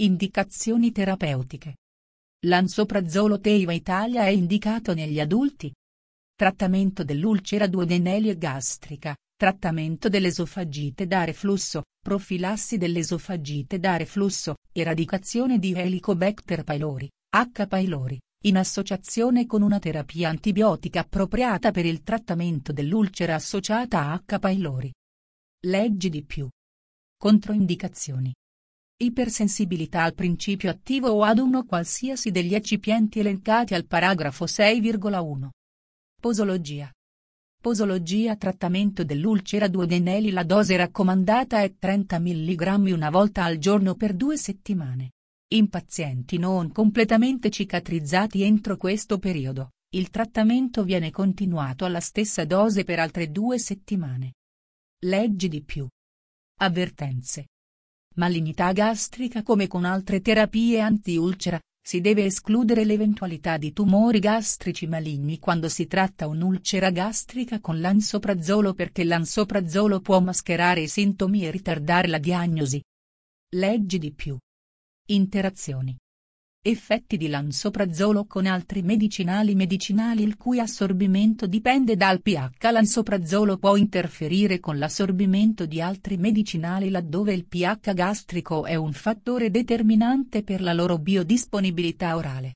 Indicazioni terapeutiche. Lansoprazolo Teiva Italia è indicato negli adulti. Trattamento dell'ulcera duodenale e gastrica, trattamento dell'esofagite da reflusso, profilassi dell'esofagite da reflusso, eradicazione di Helicobacter pylori, H. pylori, in associazione con una terapia antibiotica appropriata per il trattamento dell'ulcera associata a H. pylori. Leggi di più. Controindicazioni. Ipersensibilità al principio attivo o ad uno qualsiasi degli eccipienti elencati al paragrafo 6,1. Posologia. Posologia. Trattamento dell'ulcera duodenale. La dose raccomandata è 30 mg una volta al giorno per 2 settimane. In pazienti non completamente cicatrizzati entro questo periodo, il trattamento viene continuato alla stessa dose per altre 2 settimane. Leggi di più. Avvertenze. Malignità gastrica. Come con altre terapie antiulcera, si deve escludere l'eventualità di tumori gastrici maligni quando si tratta un'ulcera gastrica con lansoprazolo perché lansoprazolo può mascherare i sintomi e ritardare la diagnosi. Leggi di più. Interazioni. Effetti di lansoprazolo con altri medicinali il cui assorbimento dipende dal pH. Lansoprazolo può interferire con l'assorbimento di altri medicinali laddove il pH gastrico è un fattore determinante per la loro biodisponibilità orale.